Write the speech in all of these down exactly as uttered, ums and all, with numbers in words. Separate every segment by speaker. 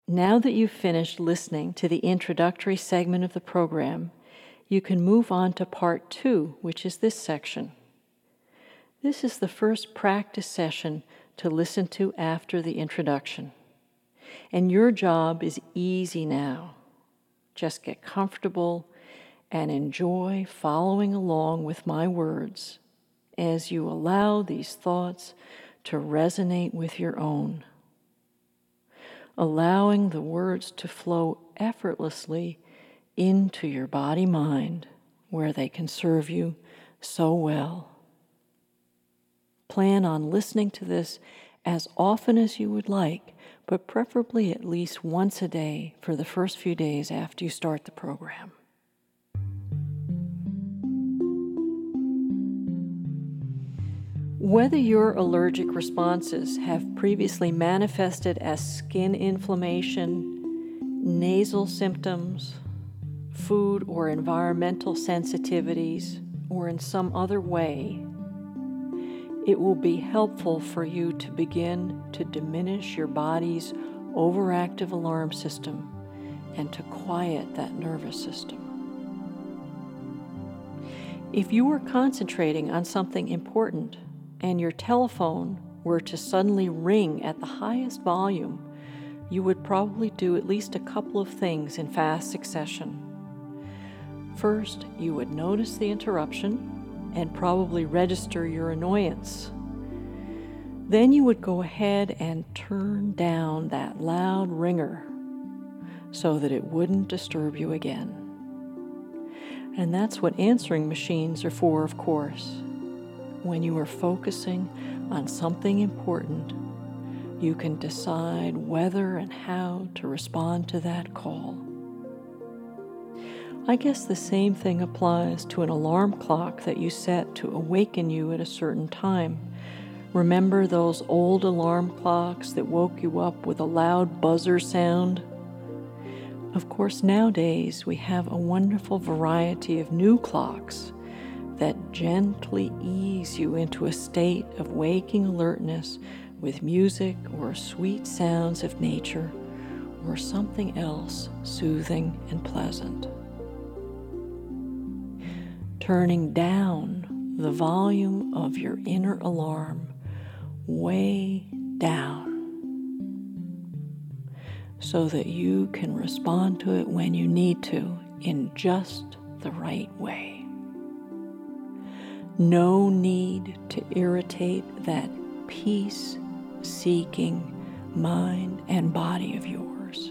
Speaker 1: Now that you've finished listening to the introductory segment of the program, you can move on to part two, which is this section. This is the first practice session to listen to after the introduction. And your job is easy now. Just get comfortable and enjoy following along with my words as you allow these thoughts to resonate with your own. Allowing the words to flow effortlessly into your body-mind, where they can serve you so well. Plan on listening to this as often as you would like, but preferably at least once a day for the first few days after you start the program. Whether your allergic responses have previously manifested as skin inflammation, nasal symptoms, food or environmental sensitivities, or in some other way, it will be helpful for you to begin to diminish your body's overactive alarm system and to quiet that nervous system. If you are concentrating on something important and your telephone were to suddenly ring at the highest volume, you would probably do at least a couple of things in fast succession. First, you would notice the interruption and probably register your annoyance. Then you would go ahead and turn down that loud ringer so that it wouldn't disturb you again. And that's what answering machines are for, of course. When you are focusing on something important, you can decide whether and how to respond to that call. I guess the same thing applies to an alarm clock that you set to awaken you at a certain time. Remember those old alarm clocks that woke you up with a loud buzzer sound? Of course, nowadays we have a wonderful variety of new clocks that gently ease you into a state of waking alertness with music or sweet sounds of nature or something else soothing and pleasant. Turning down the volume of your inner alarm way down so that you can respond to it when you need to in just the right way. No need to irritate that peace-seeking mind and body of yours.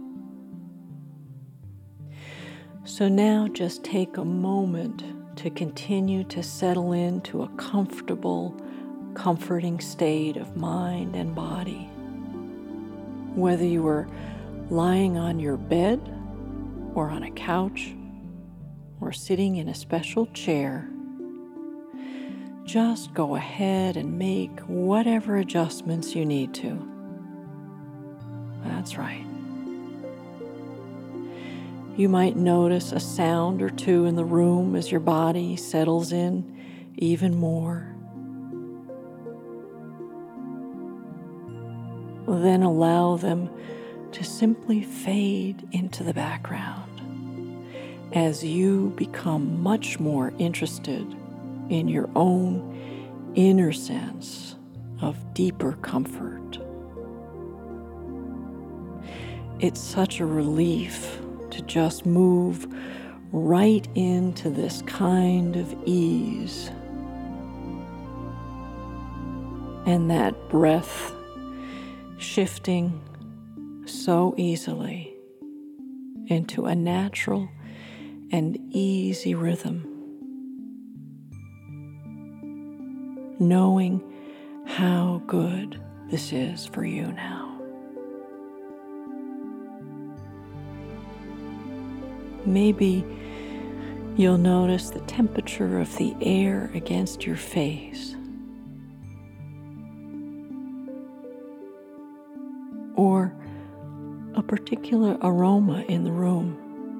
Speaker 1: So now just take a moment to continue to settle into a comfortable, comforting state of mind and body. Whether you are lying on your bed or on a couch or sitting in a special chair, just go ahead and make whatever adjustments you need to. That's right. You might notice a sound or two in the room as your body settles in even more. Then allow them to simply fade into the background as you become much more interested in your own inner sense of deeper comfort. It's such a relief to just move right into this kind of ease. And that breath shifting so easily into a natural and easy rhythm. Knowing how good this is for you now. Maybe you'll notice the temperature of the air against your face, or a particular aroma in the room.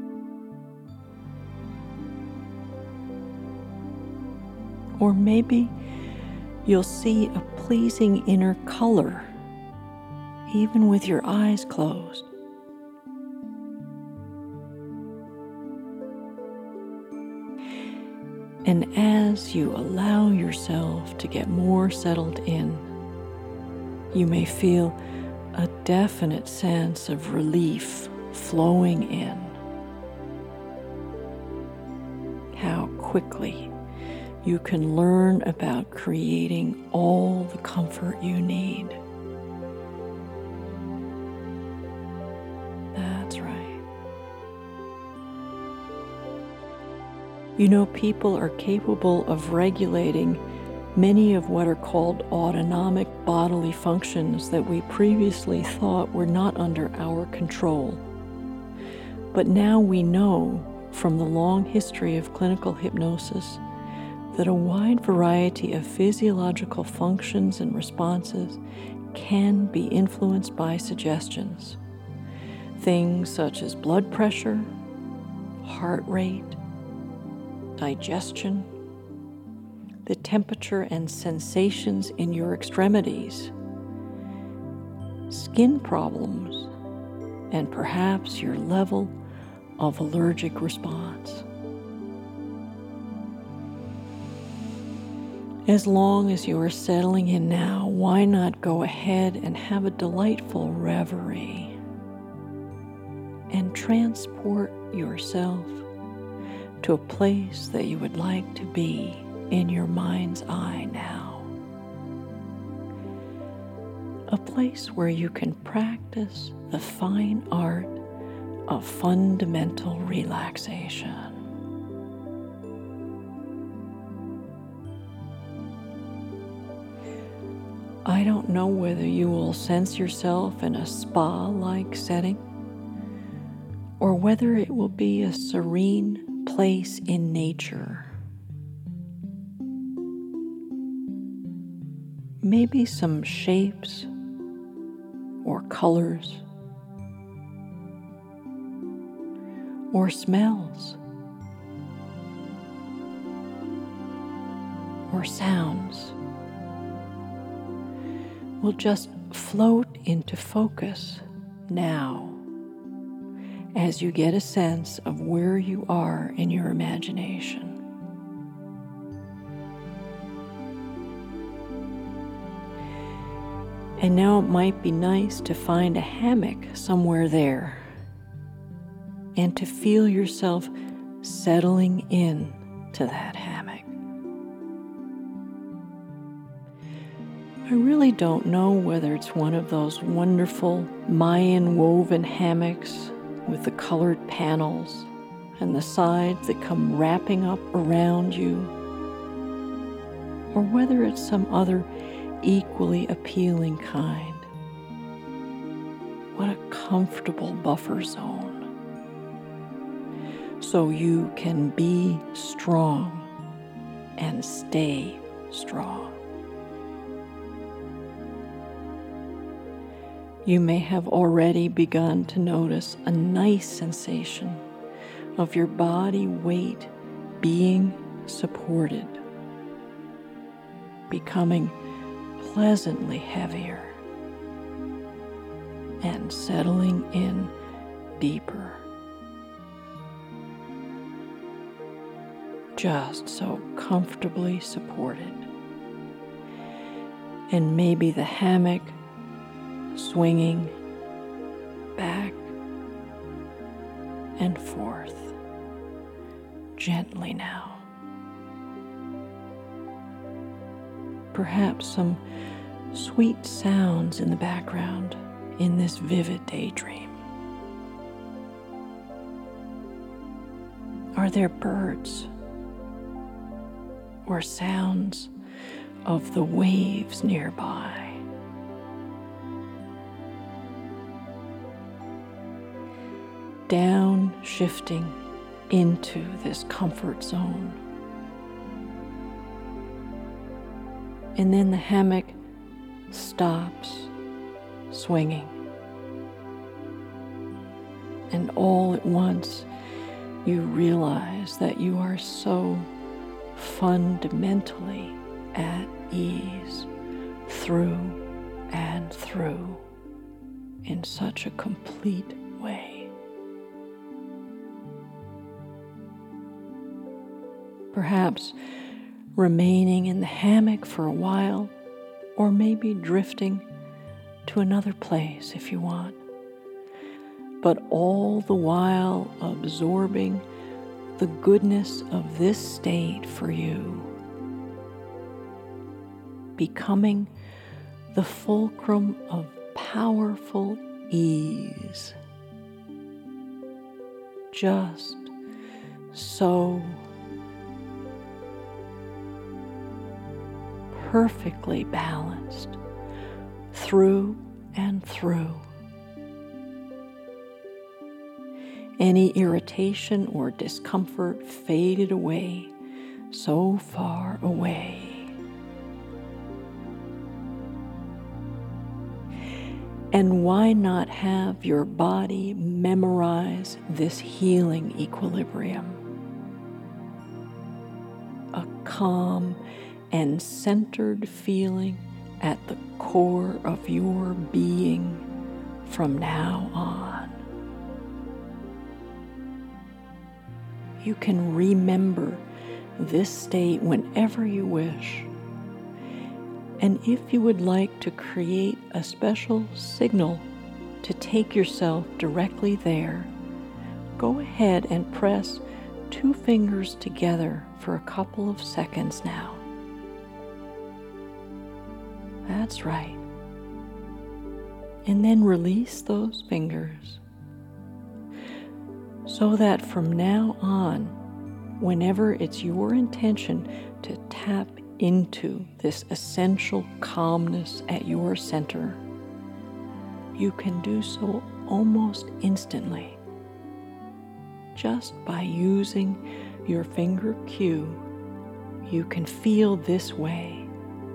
Speaker 1: Or maybe you'll see a pleasing inner color, even with your eyes closed. And as you allow yourself to get more settled in, you may feel a definite sense of relief flowing in. How quickly you can learn about creating all the comfort you need. That's right. You know, people are capable of regulating many of what are called autonomic bodily functions that we previously thought were not under our control. But now we know from the long history of clinical hypnosis that a wide variety of physiological functions and responses can be influenced by suggestions. Things such as blood pressure, heart rate, digestion, the temperature and sensations in your extremities, skin problems, and perhaps your level of allergic response. As long as you are settling in now, why not go ahead and have a delightful reverie and transport yourself to a place that you would like to be in your mind's eye now. A place where you can practice the fine art of fundamental relaxation. I don't know whether you will sense yourself in a spa-like setting or whether it will be a serene place in nature. Maybe some shapes or colors or smells or sounds will just float into focus now as you get a sense of where you are in your imagination. And now it might be nice to find a hammock somewhere there and to feel yourself settling in to that hammock. I really don't know whether it's one of those wonderful Mayan woven hammocks with the colored panels and the sides that come wrapping up around you, or whether it's some other equally appealing kind. What a comfortable buffer zone. So you can be strong and stay strong. You may have already begun to notice a nice sensation of your body weight being supported, becoming pleasantly heavier and settling in deeper. Just so comfortably supported. And maybe the hammock swinging back and forth gently now. Perhaps some sweet sounds in the background in this vivid daydream. Are there birds or sounds of the waves nearby? Down shifting into this comfort zone. And then the hammock stops swinging. And all at once, you realize that you are so fundamentally at ease through and through in such a complete way. perhaps remaining in the hammock for a while, or maybe drifting to another place if you want. But all the while absorbing the goodness of this state for you, becoming the fulcrum of powerful ease, just so perfectly balanced through and through. Any irritation or discomfort faded away, so far away. And why not have your body memorize this healing equilibrium? A calm and centered feeling at the core of your being from now on. You can remember this state whenever you wish. And if you would like to create a special signal to take yourself directly there, go ahead and press two fingers together for a couple of seconds now. That's right. And then release those fingers so that from now on, whenever it's your intention to tap into this essential calmness at your center, you can do so almost instantly, just by using your finger cue. You can feel this way.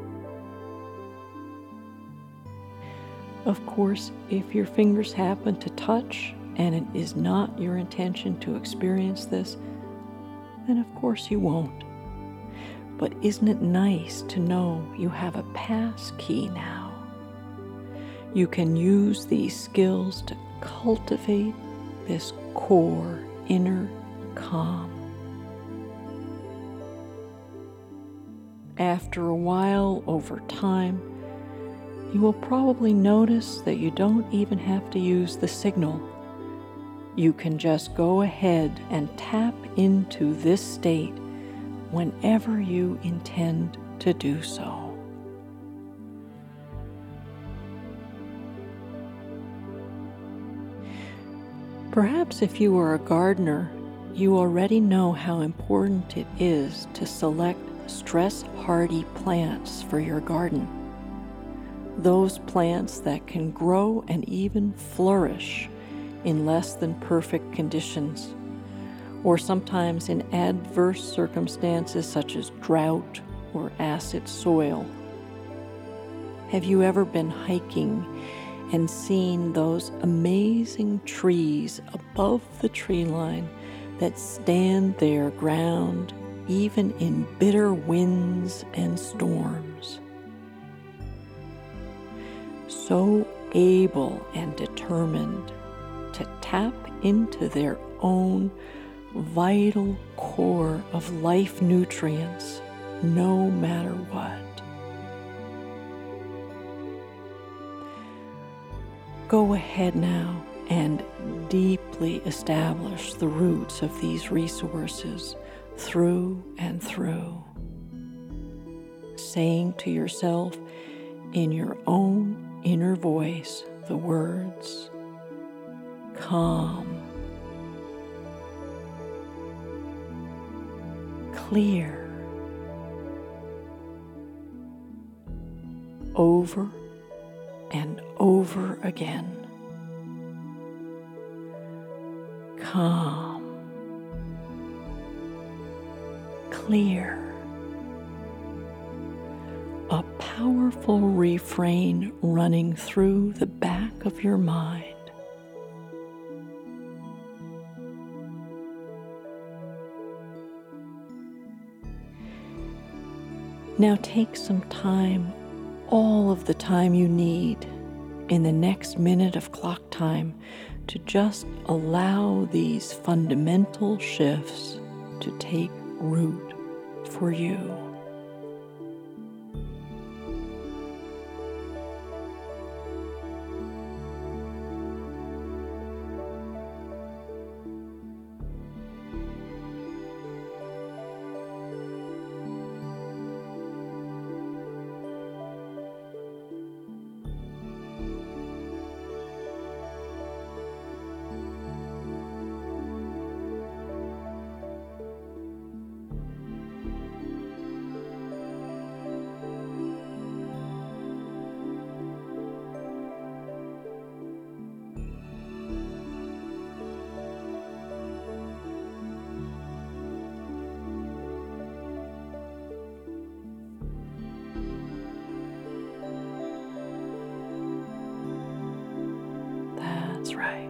Speaker 1: Of course, if your fingers happen to touch and it is not your intention to experience this, then of course you won't. But isn't it nice to know you have a pass key now? You can use these skills to cultivate this core inner calm. After a while, over time, you will probably notice that you don't even have to use the signal. You can just go ahead and tap into this state whenever you intend to do so. Perhaps if you are a gardener, you already know how important it is to select stress-hardy plants for your garden. Those plants that can grow and even flourish in less than perfect conditions, or sometimes in adverse circumstances such as drought or acid soil. Have you ever been hiking and seen those amazing trees above the tree line that stand their ground even in bitter winds and storms? So able and determined to tap into their own vital core of life nutrients, no matter what. Go ahead now and deeply establish the roots of these resources through and through, saying to yourself in your own inner voice the words, calm, clear, over and over again. Calm, clear. A powerful refrain running through the back of your mind. Now take some time, all of the time you need, in the next minute of clock time, to just allow these fundamental shifts to take root for you. That's right.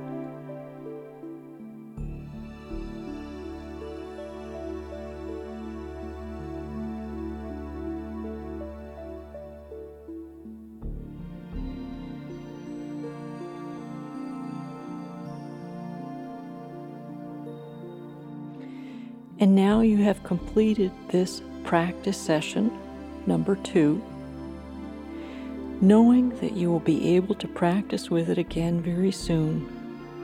Speaker 1: And now you have completed this practice session, number two, knowing that you will be able to practice with it again very soon.